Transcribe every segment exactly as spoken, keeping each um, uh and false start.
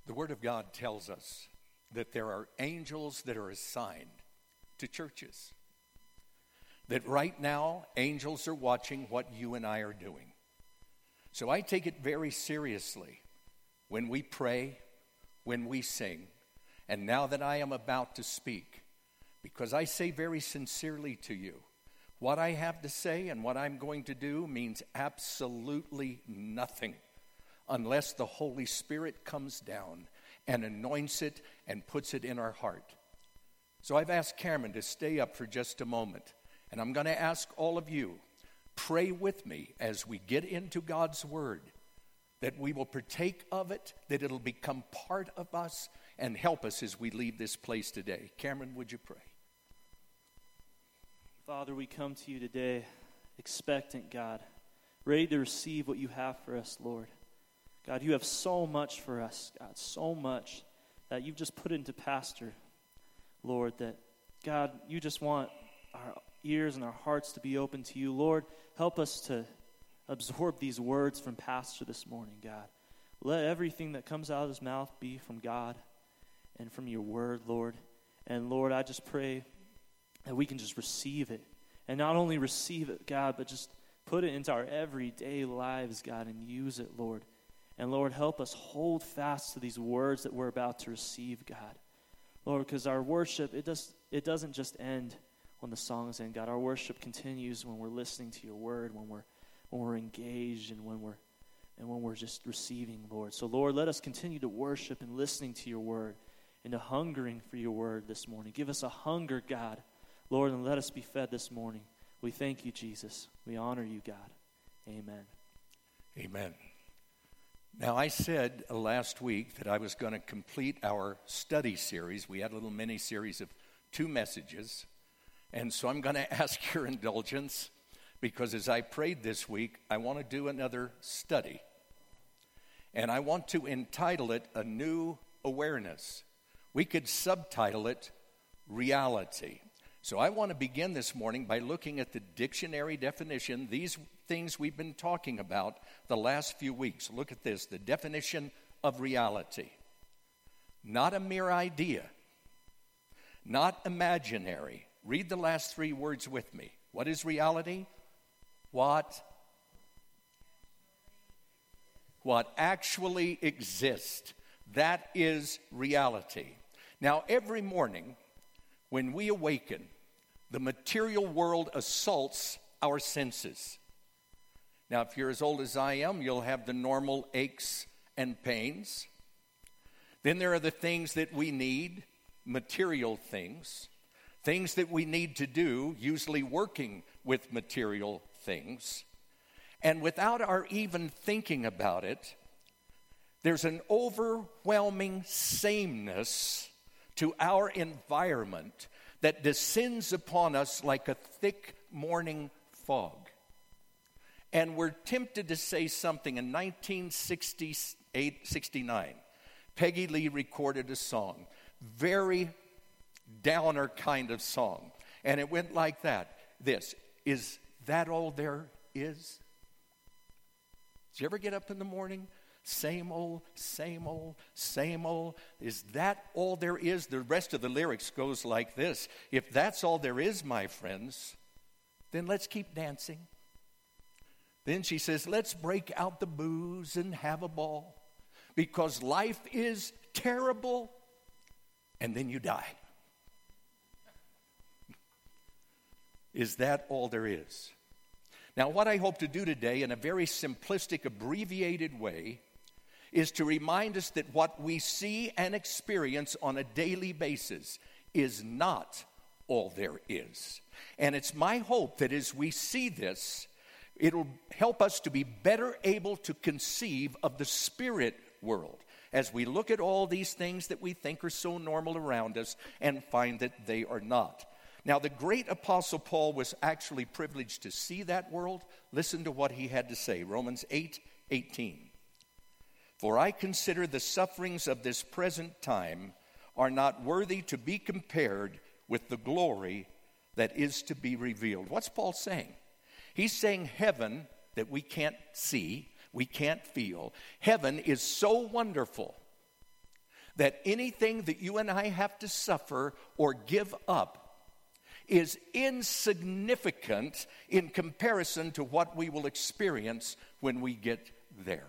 The Word of God tells us that there are angels that are assigned to churches. That right now, angels are watching what you and I are doing. So I take it very seriously when we pray, when we sing, and now that I am about to speak, because I say very sincerely to you, what I have to say and what I'm going to do means absolutely nothing unless the Holy Spirit comes down and anoints it and puts it in our heart. So I've asked Cameron to stay up for just a moment, and I'm going to ask all of you, pray with me as we get into God's Word, that we will partake of it, that it'll become part of us and help us as we leave this place today. Cameron, would you pray? Father, we come to you today expectant, God, ready to receive what you have for us, Lord. God, you have so much for us, God, so much that you've just put into Pastor, Lord, that, God, you just want our ears and our hearts to be open to you. Lord, help us to absorb these words from Pastor this morning, God. Let everything that comes out of his mouth be from God and from your word, Lord. And, Lord, I just pray that we can just receive it. And not only receive it, God, but just put it into our everyday lives, God, and use it, Lord. And, Lord, help us hold fast to these words that we're about to receive, God. Lord, because our worship, it does it doesn't just end when the songs end, God. Our worship continues when we're listening to your word, when we're when we're engaged and when we're and when we're just receiving, Lord. So, Lord, let us continue to worship and listening to your word and to hungering for your word this morning. Give us a hunger, God, Lord, and let us be fed this morning. We thank you, Jesus. We honor you, God. Amen. Amen. Now, I said last week that I was going to complete our study series. We had a little mini series of two messages. And so I'm going to ask your indulgence because as I prayed this week, I want to do another study. And I want to entitle it A New Awareness. We could subtitle it Reality. So I want to begin this morning by looking at the dictionary definition, these things we've been talking about the last few weeks. Look at this, the definition of reality. Not a mere idea, not imaginary. Read the last three words with me. What is reality? What? What actually exists. That is reality. Now, every morning when we awaken, the material world assaults our senses. Now, if you're as old as I am, you'll have the normal aches and pains. Then there are the things that we need, material things, things that we need to do, usually working with material things. And without our even thinking about it, there's an overwhelming sameness to our environment that descends upon us like a thick morning fog. And we're tempted to say something. In nineteen sixty-eight, sixty-nine, Peggy Lee recorded a song, very downer kind of song. And it went like that. This, is that all there is? Did you ever get up in the morning? Same old, same old, same old. Is that all there is? The rest of the lyrics goes like this. If that's all there is, my friends, then let's keep dancing. Then she says, let's break out the booze and have a ball because life is terrible. And then you die. Is that all there is? Now, what I hope to do today in a very simplistic, abbreviated way is to remind us that what we see and experience on a daily basis is not all there is. And it's my hope that as we see this, it'll help us to be better able to conceive of the spirit world as we look at all these things that we think are so normal around us and find that they are not. Now, the great Apostle Paul was actually privileged to see that world. Listen to what he had to say, Romans eight eighteen. For I consider the sufferings of this present time are not worthy to be compared with the glory that is to be revealed. What's Paul saying? He's saying heaven that we can't see, we can't feel. Heaven is so wonderful that anything that you and I have to suffer or give up is insignificant in comparison to what we will experience when we get there.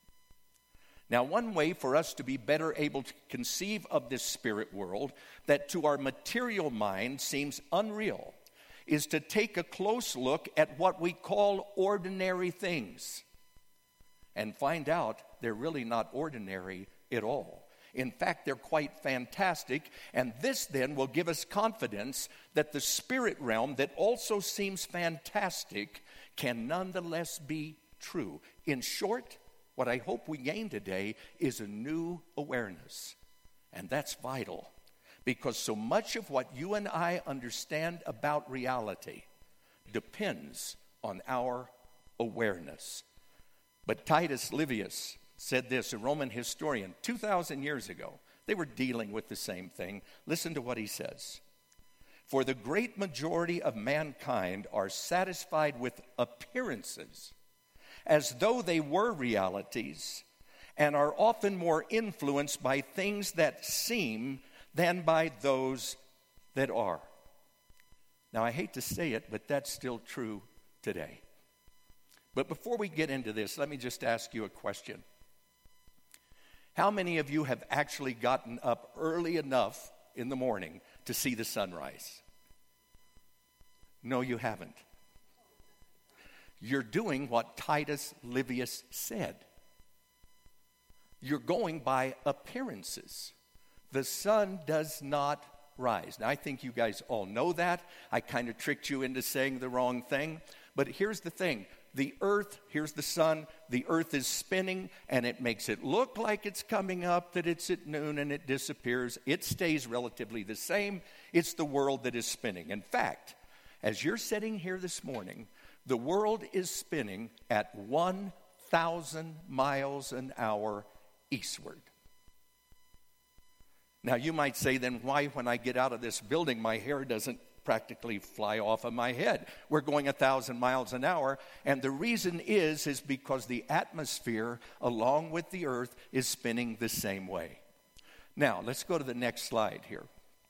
Now, one way for us to be better able to conceive of this spirit world that to our material mind seems unreal is to take a close look at what we call ordinary things and find out they're really not ordinary at all. In fact, they're quite fantastic, and this then will give us confidence that the spirit realm that also seems fantastic can nonetheless be true. In short, what I hope we gain today is a new awareness, and that's vital, because so much of what you and I understand about reality depends on our awareness. But Titus Livius said this, a Roman historian, two thousand years ago. They were dealing with the same thing. Listen to what he says. For the great majority of mankind are satisfied with appearances as though they were realities, and are often more influenced by things that seem than by those that are. Now, I hate to say it, but that's still true today. But before we get into this, let me just ask you a question. How many of you have actually gotten up early enough in the morning to see the sunrise? No, you haven't. You're doing what Titus Livius said. You're going by appearances. The sun does not rise. Now, I think you guys all know that. I kind of tricked you into saying the wrong thing. But here's the thing. The earth, here's the sun, the earth is spinning, and it makes it look like it's coming up, that it's at noon, and it disappears. It stays relatively the same. It's the world that is spinning. In fact, as you're sitting here this morning, the world is spinning at one thousand miles an hour eastward. Now, you might say, then why, when I get out of this building, my hair doesn't practically fly off of my head? We're going a thousand miles an hour, and the reason is is because the atmosphere along with the earth is spinning the same way. Now, let's go to the next slide here.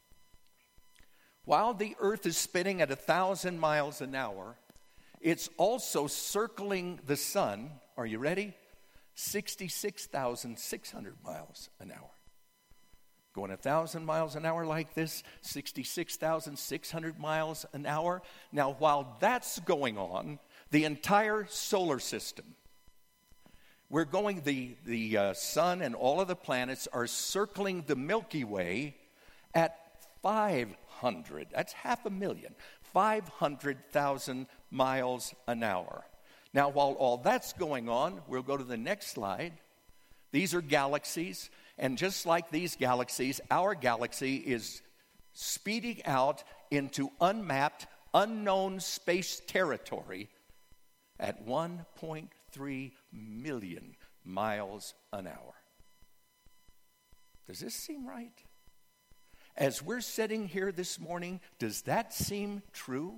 While the earth is spinning at a thousand miles an hour, it's also circling the sun. Are you ready? sixty-six thousand six hundred miles an hour. Going a thousand miles an hour like this, sixty-six thousand six hundred miles an hour. Now, while that's going on, the entire solar system, we're going, the, the uh, sun and all of the planets are circling the Milky Way at five hundred, that's half a million, five hundred thousand miles an hour. Now, while all that's going on, we'll go to the next slide. These are galaxies. And just like these galaxies, our galaxy is speeding out into unmapped, unknown space territory at one point three million miles an hour. Does this seem right? As we're sitting here this morning, does that seem true?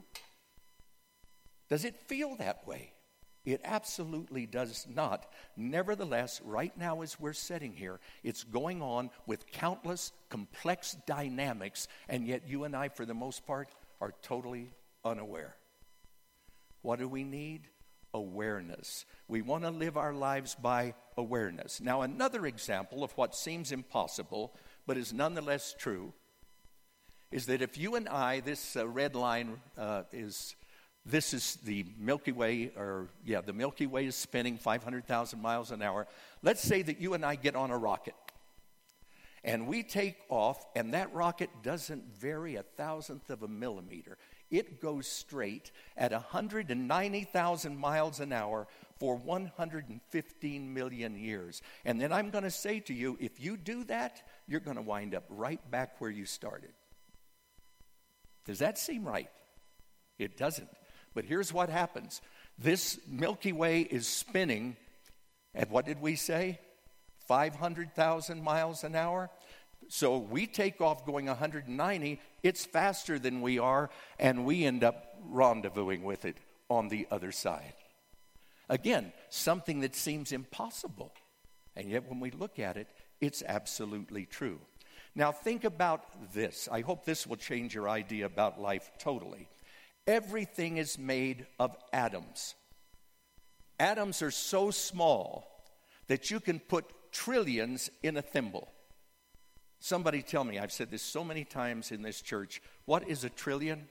Does it feel that way? It absolutely does not. Nevertheless, right now as we're sitting here, it's going on with countless complex dynamics, and yet you and I, for the most part, are totally unaware. What do we need? Awareness. We want to live our lives by awareness. Now, another example of what seems impossible, but is nonetheless true, is that if you and I, this uh, red line uh, is... This is the Milky Way, or yeah, the Milky Way is spinning five hundred thousand miles an hour. Let's say that you and I get on a rocket, and we take off, and that rocket doesn't vary a thousandth of a millimeter. It goes straight at one hundred ninety thousand miles an hour for one hundred fifteen million years. And then I'm going to say to you, if you do that, you're going to wind up right back where you started. Does that seem right? It doesn't. But here's what happens. This Milky Way is spinning at, what did we say? five hundred thousand miles an hour. So we take off going one hundred ninety. It's faster than we are, and we end up rendezvousing with it on the other side. Again, something that seems impossible. And yet when we look at it, It's absolutely true. Now think about this. I hope this will change your idea about life totally. Everything is made of atoms. Atoms are so small that you can put trillions in a thimble. Somebody tell me, I've said this so many times in this church, what is a trillion?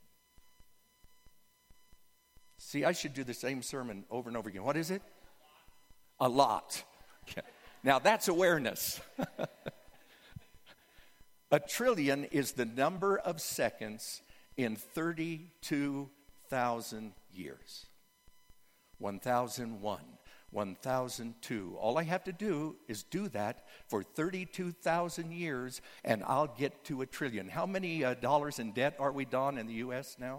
See, I should do the same sermon over and over again. What is it? A lot. Now that's awareness. A trillion is the number of seconds in thirty-two thousand years. one thousand one, one thousand two. All I have to do is do that for thirty-two thousand years, and I'll get to a trillion. How many uh, dollars in debt are we, Don, in the U S now?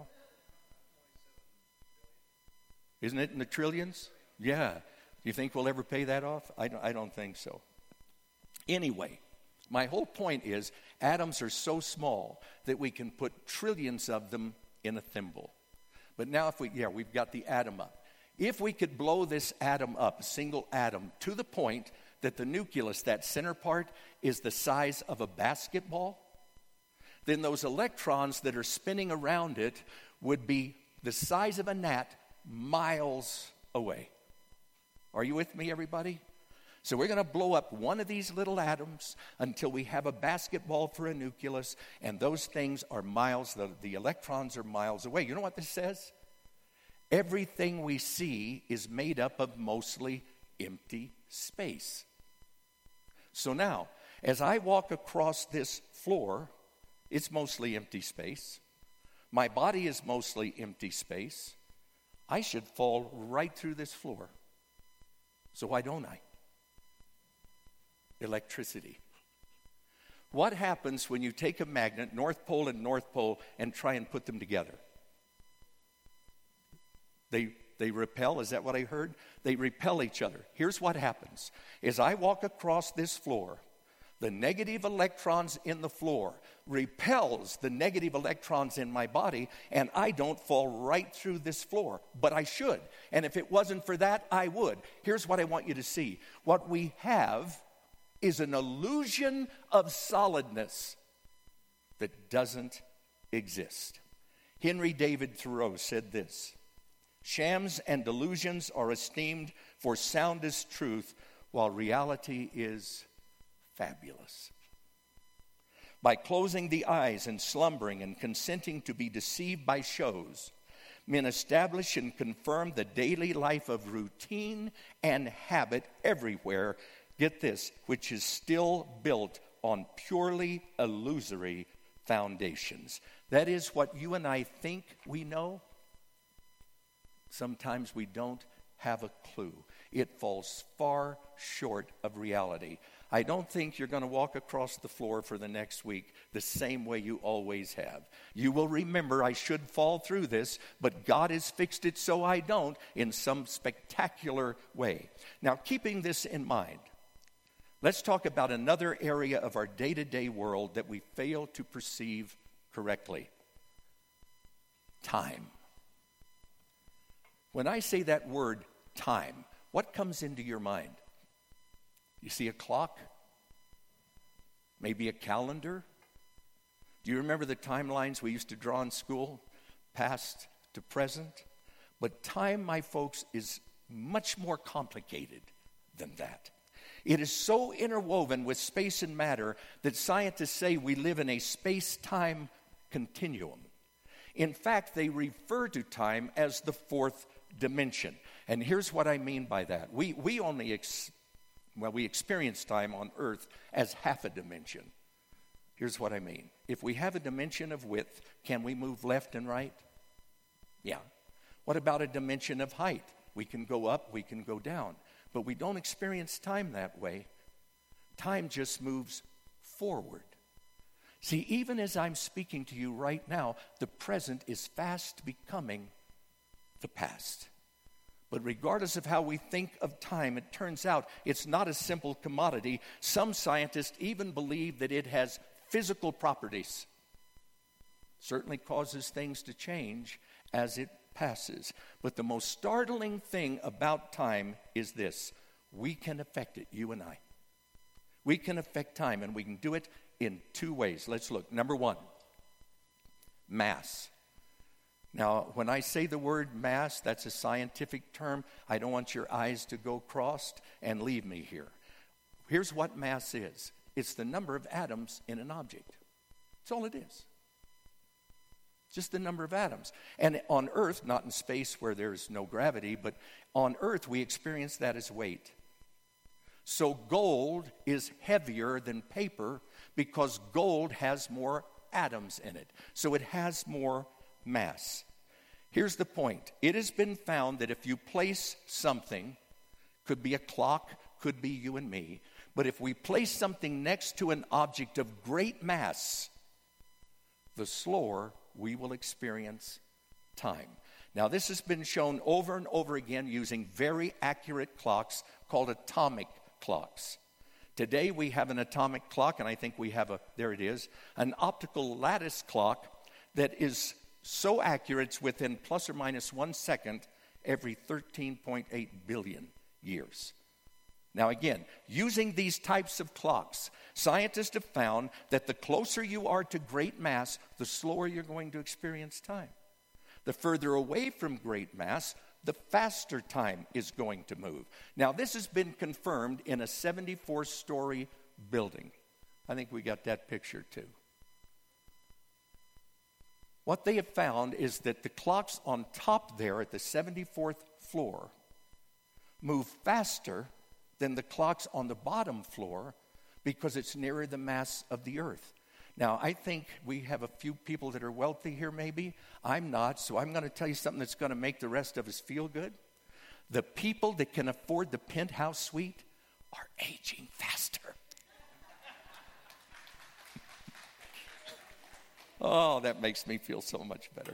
Isn't it in the trillions? Yeah. Do you think we'll ever pay that off? I don't, I don't think so. Anyway, my whole point is atoms are so small that we can put trillions of them in a thimble. But now if we, yeah, we've got the atom up. If we could blow this atom up, a single atom, to the point that the nucleus, that center part, is the size of a basketball, then those electrons that are spinning around it would be the size of a gnat miles away. Are you with me, everybody? So we're going to blow up one of these little atoms until we have a basketball for a nucleus, and those things are miles, the, the electrons are miles away. You know what this says? Everything we see is made up of mostly empty space. So now, as I walk across this floor, it's mostly empty space. My body is mostly empty space. I should fall right through this floor. So why don't I? Electricity. What happens when you take a magnet, North Pole and North Pole, and try and put them together? They they repel, is that what I heard? They repel each other. Here's what happens. As I walk across this floor, the negative electrons in the floor repels the negative electrons in my body, and I don't fall right through this floor. But I should. And if it wasn't for that, I would. Here's what I want you to see. What we have is an illusion of solidness that doesn't exist. Henry David Thoreau said this: shams and delusions are esteemed for soundest truth, while reality is fabulous. By closing the eyes and slumbering and consenting to be deceived by shows, men establish and confirm the daily life of routine and habit everywhere, get this, which is still built on purely illusory foundations. That is what you and I think we know. Sometimes we don't have a clue. It falls far short of reality. I don't think you're going to walk across the floor for the next week the same way you always have. You will remember, I should fall through this, but God has fixed it so I don't, in some spectacular way. Now, keeping this in mind, let's talk about another area of our day-to-day world that we fail to perceive correctly. Time. When I say that word, time, what comes into your mind? You see a clock? Maybe a calendar? Do you remember the timelines we used to draw in school? Past to present? But time, my folks, is much more complicated than that. It is so interwoven with space and matter that scientists say we live in a space-time continuum. In fact, they refer to time as the fourth dimension. And here's what I mean by that. We we only ex- well we experience time on earth as half a dimension. Here's what I mean. If we have a dimension of width, can we move left and right? Yeah. What about a dimension of height? We can go up, we can go down, but we don't experience time that way. Time just moves forward. See, even as I'm speaking to you right now, the present is fast becoming the past. But regardless of how we think of time, it turns out it's not a simple commodity. Some scientists even believe that it has physical properties. Certainly causes things to change as it passes. But the most startling thing about time is this: we can affect it, you and I. We can affect time, and we can do it in two ways. Let's look. Number one, mass. Now, when I say the word mass, that's a scientific term. I don't want your eyes to go crossed and leave me here. Here's what mass is. It's the number of atoms in an object. That's all it is. Just the number of atoms. And on Earth, not in space where there's no gravity, but on Earth we experience that as weight. So gold is heavier than paper because gold has more atoms in it. So it has more mass. Here's the point. It has been found that if you place something, could be a clock, could be you and me, but if we place something next to an object of great mass, the slower we will experience time. Now, this has been shown over and over again using very accurate clocks called atomic clocks. Today we have an atomic clock, and I think we have a, there it is, an optical lattice clock that is so accurate it's within plus or minus one second every thirteen point eight billion years. Now again, using these types of clocks, scientists have found that the closer you are to great mass, the slower you're going to experience time. The further away from great mass, the faster time is going to move. Now this has been confirmed in a seventy-four story building. I think we got that picture too. What they have found is that the clocks on top there at the seventy-fourth floor move faster than the clocks on the bottom floor because it's nearer the mass of the earth. Now, I think we have a few people that are wealthy here maybe. I'm not, so I'm going to tell you something that's going to make the rest of us feel good. The people that can afford the penthouse suite are aging faster. Oh, that makes me feel so much better.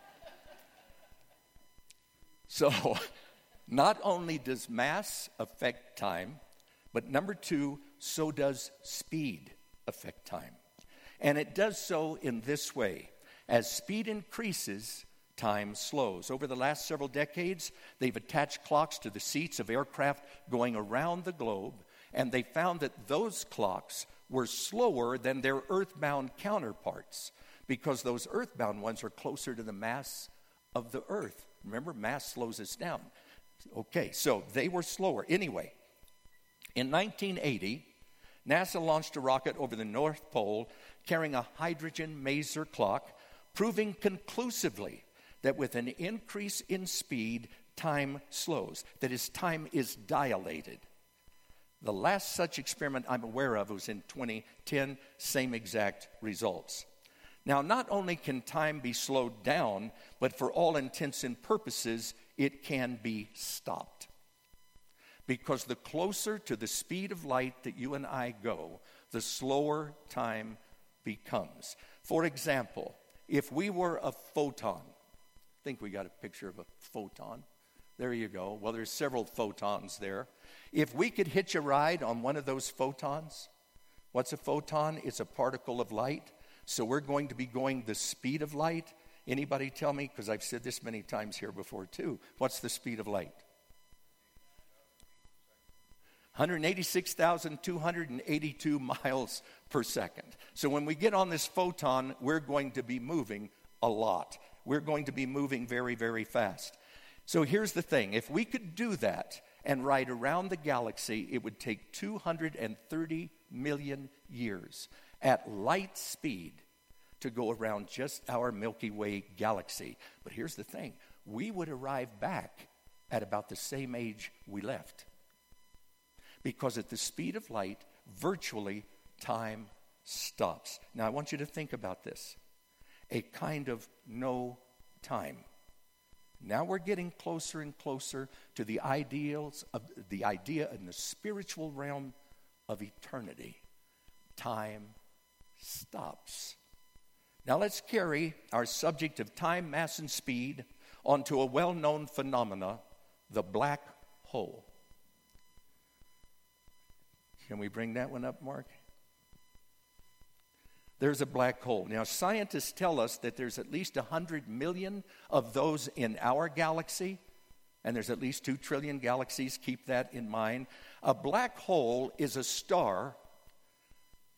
So, not only does mass affect time, but number two, so does speed affect time. And it does so in this way. As speed increases, time slows. Over the last several decades, they've attached clocks to the seats of aircraft going around the globe, and they found that those clocks were slower than their earthbound counterparts because those earthbound ones are closer to the mass of the earth. Remember, mass slows us down. Okay, so they were slower. Anyway, in nineteen eighty, NASA launched a rocket over the North Pole carrying a hydrogen maser clock, proving conclusively that with an increase in speed, time slows. That is, time is dilated. The last such experiment I'm aware of was in twenty ten, same exact results. Now, not only can time be slowed down, but for all intents and purposes, it can be stopped. Because the closer to the speed of light that you and I go, the slower time becomes. For example, if we were a photon, I think we got a picture of a photon. There you go. Well, there's several photons there. If we could hitch a ride on one of those photons, what's a photon? It's a particle of light. So we're going to be going the speed of light. Anybody tell me, because I've said this many times here before too, what's the speed of light? one hundred eighty-six thousand two hundred eighty-two miles per second. So when we get on this photon, we're going to be moving a lot. We're going to be moving very, very fast. So here's the thing. If we could do that and ride around the galaxy, it would take two hundred thirty million years at light speed to go around just our Milky Way galaxy. But here's the thing. We would arrive back at about the same age we left. Because at the speed of light, virtually time stops. Now, I want you to think about this. A kind of no time. Now we're getting closer and closer to the ideals of the idea in the spiritual realm of eternity. Time stops. Now let's carry our subject of time, mass, and speed onto a well-known phenomena, the black hole. Can we bring that one up, Mark? There's a black hole. Now, scientists tell us that there's at least one hundred million of those in our galaxy, and there's at least two trillion galaxies. Keep that in mind. A black hole is a star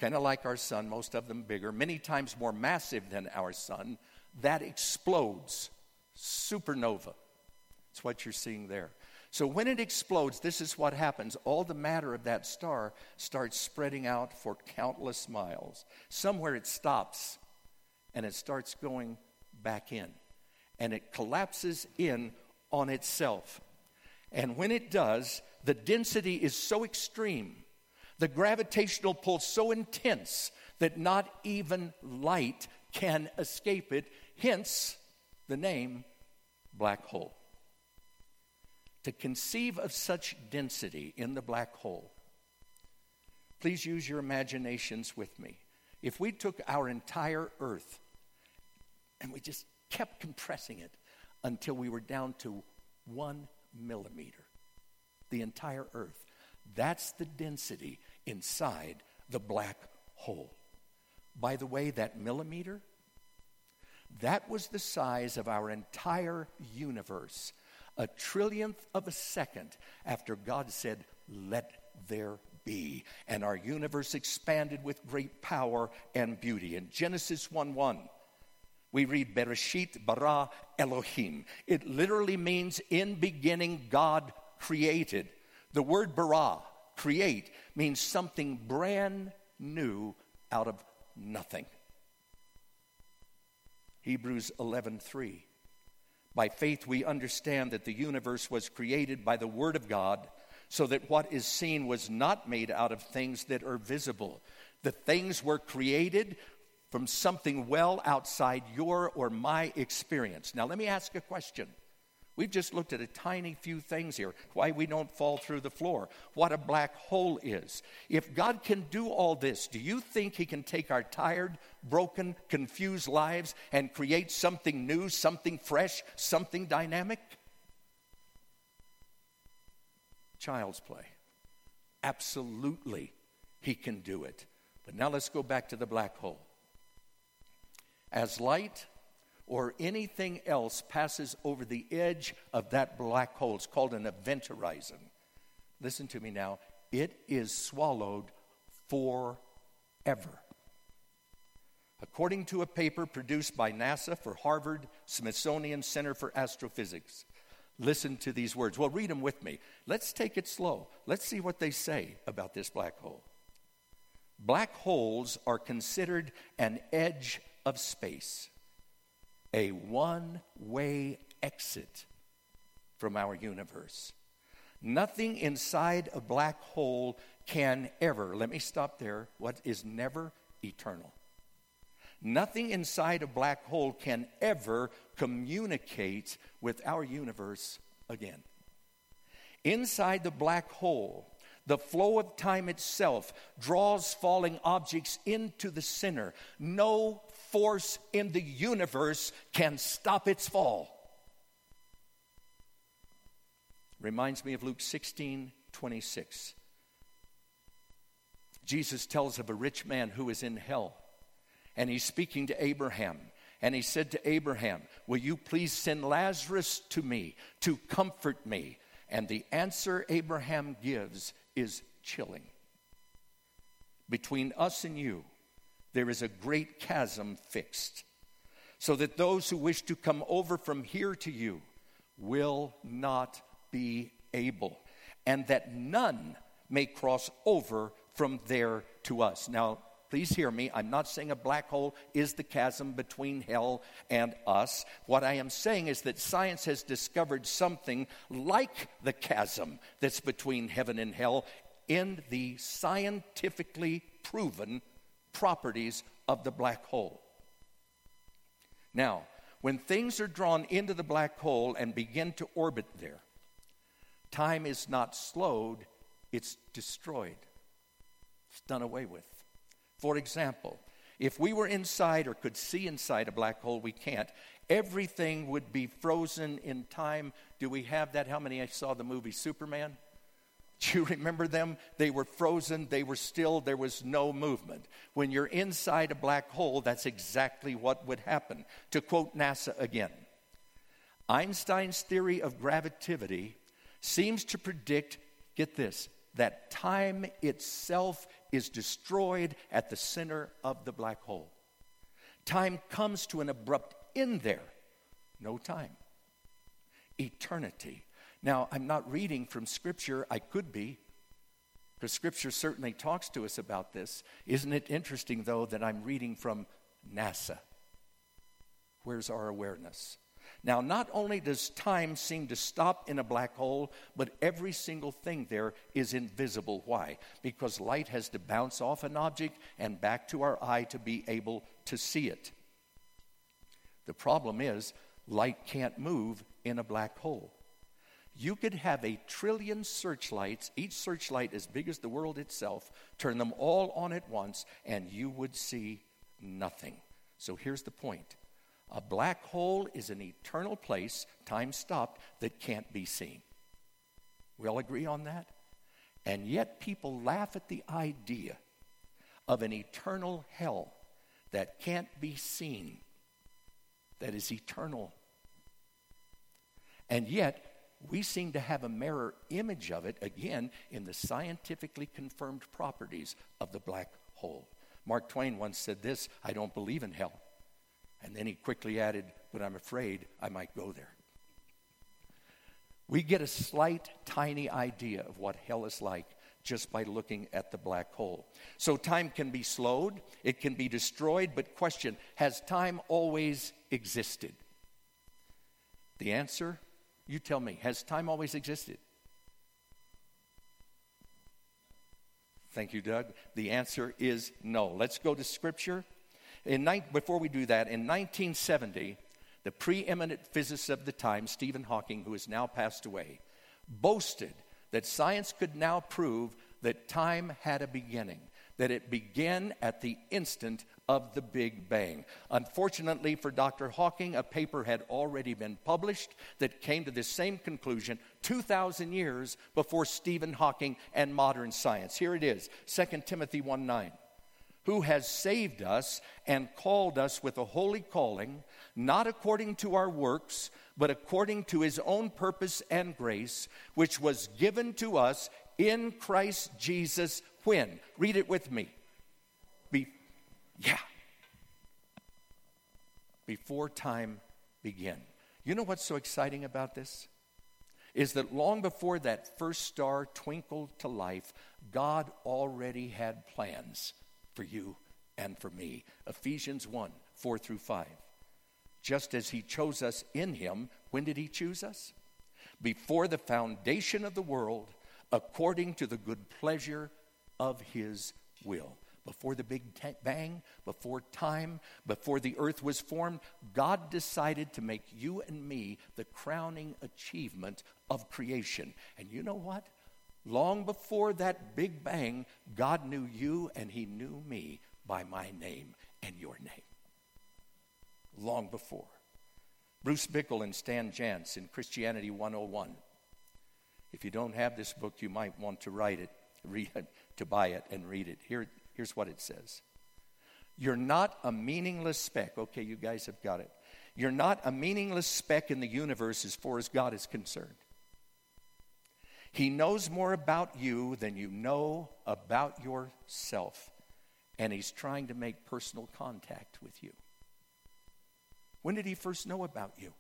kind of like our sun, most of them bigger, many times more massive than our sun, that explodes. Supernova. That's what you're seeing there. So when it explodes, this is what happens. All the matter of that star starts spreading out for countless miles. Somewhere it stops, and it starts going back in. And it collapses in on itself. And when it does, the density is so extreme, the gravitational pull so intense, that not even light can escape it. Hence, the name black hole. To conceive of such density in the black hole, please use your imaginations with me. If we took our entire Earth and we just kept compressing it until we were down to one millimeter, the entire Earth, that's the density inside the black hole. By the way, that millimeter, that was the size of our entire universe, a trillionth of a second after God said, "Let there be." And our universe expanded with great power and beauty. In Genesis one one, we read, Bereshit bara Elohim. It literally means, in beginning, God created. The word bara, create, means something brand new out of nothing. Hebrews eleven three. By faith we understand that the universe was created by the word of God, so that what is seen was not made out of things that are visible. The things were created from something well outside your or my experience. Now let me ask a question. We've just looked at a tiny few things here. Why we don't fall through the floor. What a black hole is. If God can do all this, do you think he can take our tired, broken, confused lives and create something new, something fresh, something dynamic? Child's play. Absolutely, he can do it. But now let's go back to the black hole. As light or anything else passes over the edge of that black hole, it's called an event horizon. Listen to me now. It is swallowed forever. According to a paper produced by NASA for Harvard Smithsonian Center for Astrophysics, listen to these words. Well, read them with me. Let's take it slow. Let's see what they say about this black hole. Black holes are considered an edge of space, a one-way exit from our universe. Nothing inside a black hole can ever, let me stop there, what is never eternal. Nothing inside a black hole can ever communicate with our universe again. Inside the black hole, the flow of time itself draws falling objects into the center. No force in the universe can stop its fall. Reminds me of Luke sixteen twenty-six. Jesus tells of a rich man who is in hell, and he's speaking to Abraham. And he said to Abraham, "Will you please send Lazarus to me to comfort me?" And the answer Abraham gives is chilling. Between us and you, there is a great chasm fixed, so that those who wish to come over from here to you will not be able, and that none may cross over from there to us. Now, please hear me. I'm not saying a black hole is the chasm between hell and us. What I am saying is that science has discovered something like the chasm that's between heaven and hell in the scientifically proven properties of the black hole. Now, when things are drawn into the black hole and begin to orbit there, time is not slowed, it's destroyed. It's done away with. For example, if we were inside or could see inside a black hole, we can't. Everything would be frozen in time. Do we have that? How many saw the movie Superman? Do you remember them? They were frozen. They were still. There was no movement. When you're inside a black hole, that's exactly what would happen. To quote NASA again, Einstein's theory of gravitativity seems to predict, get this, that time itself is destroyed at the center of the black hole. Time comes to an abrupt end there. No time. Eternity. Now, I'm not reading from Scripture. I could be, because Scripture certainly talks to us about this. Isn't it interesting, though, that I'm reading from NASA? Where's our awareness? Now, not only does time seem to stop in a black hole, but every single thing there is invisible. Why? Because light has to bounce off an object and back to our eye to be able to see it. The problem is, light can't move in a black hole. You could have a trillion searchlights, each searchlight as big as the world itself, turn them all on at once, and you would see nothing. So here's the point. A black hole is an eternal place, time stopped, that can't be seen. We all agree on that? And yet people laugh at the idea of an eternal hell that can't be seen, that is eternal. And yet we seem to have a mirror image of it, again, in the scientifically confirmed properties of the black hole. Mark Twain once said this, "I don't believe in hell." And then he quickly added, "But I'm afraid I might go there." We get a slight, tiny idea of what hell is like just by looking at the black hole. So time can be slowed, it can be destroyed, but question, has time always existed? The answer, you tell me, has time always existed? Thank you, Doug. The answer is no. Let's go to Scripture. In ni- before we do that, in nineteen seventy, the preeminent physicist of the time, Stephen Hawking, who has now passed away, boasted that science could now prove that time had a beginning, that it began at the instant of the Big Bang. Unfortunately for Doctor Hawking, a paper had already been published that came to the same conclusion two thousand years before Stephen Hawking and modern science. Here it is, Second Timothy one nine. Who has saved us and called us with a holy calling, not according to our works, but according to his own purpose and grace, which was given to us in Christ Jesus when? Read it with me. Be, yeah. Before time began. You know what's so exciting about this? Is that long before that first star twinkled to life, God already had plans for you and for me. Ephesians one, four through five. Just as he chose us in him, when did he choose us? Before the foundation of the world, according to the good pleasure of his will. Before the Big Bang, before time, before the earth was formed, God decided to make you and me the crowning achievement of creation. And you know what? Long before that Big Bang, God knew you and he knew me by my name and your name. Long before. Bruce Bickle and Stan Jantz in Christianity one oh one. If you don't have this book, you might want to write it, read it, to buy it and read it. Here, here's what it says. You're not a meaningless speck. Okay, you guys have got it. You're not a meaningless speck in the universe as far as God is concerned. He knows more about you than you know about yourself. And he's trying to make personal contact with you. When did he first know about you?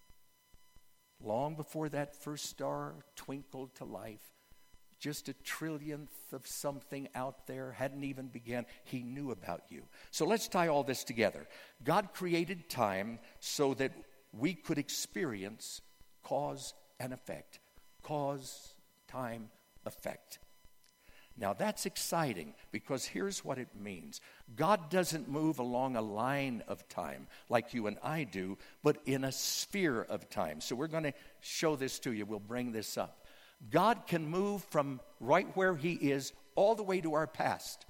Long before that first star twinkled to life. Just a trillionth of something out there hadn't even begun. He knew about you. So let's tie all this together. God created time so that we could experience cause and effect. Cause, time, effect. Now that's exciting because here's what it means. God doesn't move along a line of time like you and I do, but in a sphere of time. So we're going to show this to you. We'll bring this up. God can move from right where he is all the way to our past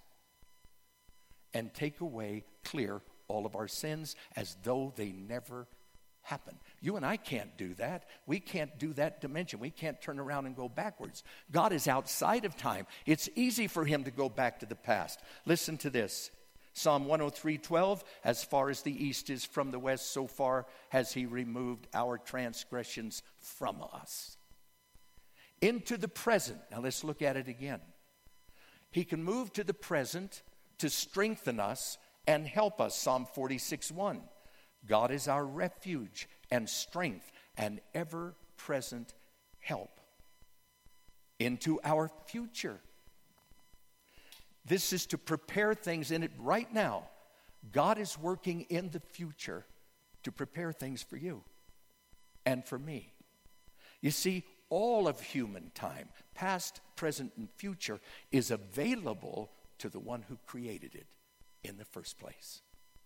and take away, clear all of our sins as though they never happened. You and I can't do that. We can't do that dimension. We can't turn around and go backwards. God is outside of time. It's easy for him to go back to the past. Listen to this. Psalm one oh three twelve, as far as the east is from the west, so far has he removed our transgressions from us. Into the present. Now let's look at it again. He can move to the present to strengthen us and help us. Psalm forty-six one. God is our refuge and strength and ever-present help. Into our future. This is to prepare things in it right now. God is working in the future to prepare things for you and for me. You see, all of human time, past, present, and future, is available to the one who created it in the first place.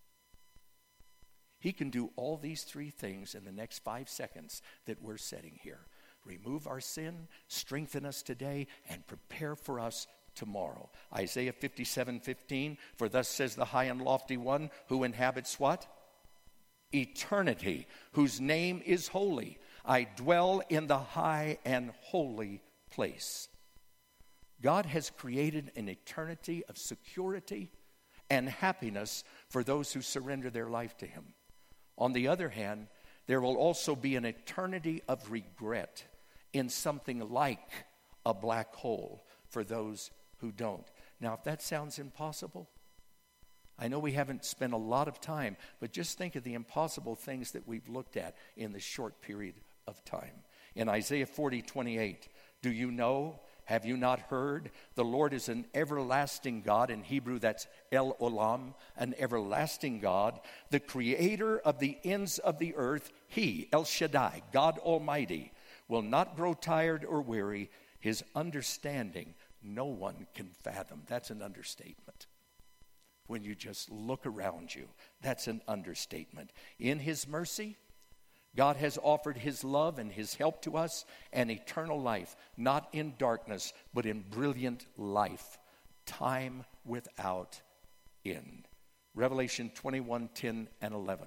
He can do all these three things in the next five seconds that we're sitting here. Remove our sin, strengthen us today, and prepare for us tomorrow. Isaiah fifty-seven fifteen, for thus says the high and lofty one who inhabits what? Eternity, whose name is holy. I dwell in the high and holy place. God has created an eternity of security and happiness for those who surrender their life to Him. On the other hand, there will also be an eternity of regret in something like a black hole for those who don't. Now, if that sounds impossible, I know we haven't spent a lot of time, but just think of the impossible things that we've looked at in this short period of time. In Isaiah forty twenty-eight, do you know, have you not heard? The Lord is an everlasting God. In Hebrew, that's El Olam, an everlasting God. The creator of the ends of the earth, He, El Shaddai, God Almighty, will not grow tired or weary. His understanding no one can fathom. That's an understatement. When you just look around you, that's an understatement. In His mercy, God has offered His love and His help to us and eternal life, not in darkness, but in brilliant life, time without end. Revelation twenty-one ten and eleven.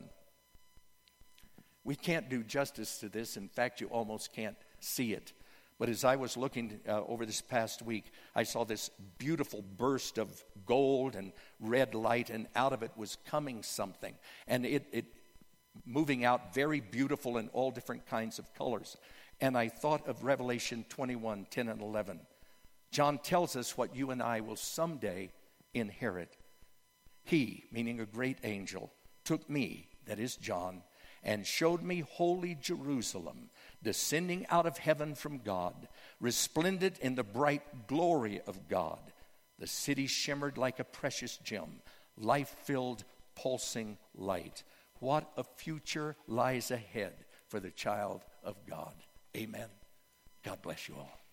We can't do justice to this. In fact, you almost can't see it. But as I was looking uh, over this past week, I saw this beautiful burst of gold and red light, and out of it was coming something. And it, it moving out very beautiful in all different kinds of colors. And I thought of Revelation twenty-one ten and eleven. John tells us what you and I will someday inherit. He, meaning a great angel, took me, that is John, and showed me holy Jerusalem, descending out of heaven from God, resplendent in the bright glory of God. The city shimmered like a precious gem, life-filled, pulsing light. What a future lies ahead for the child of God. Amen. God bless you all.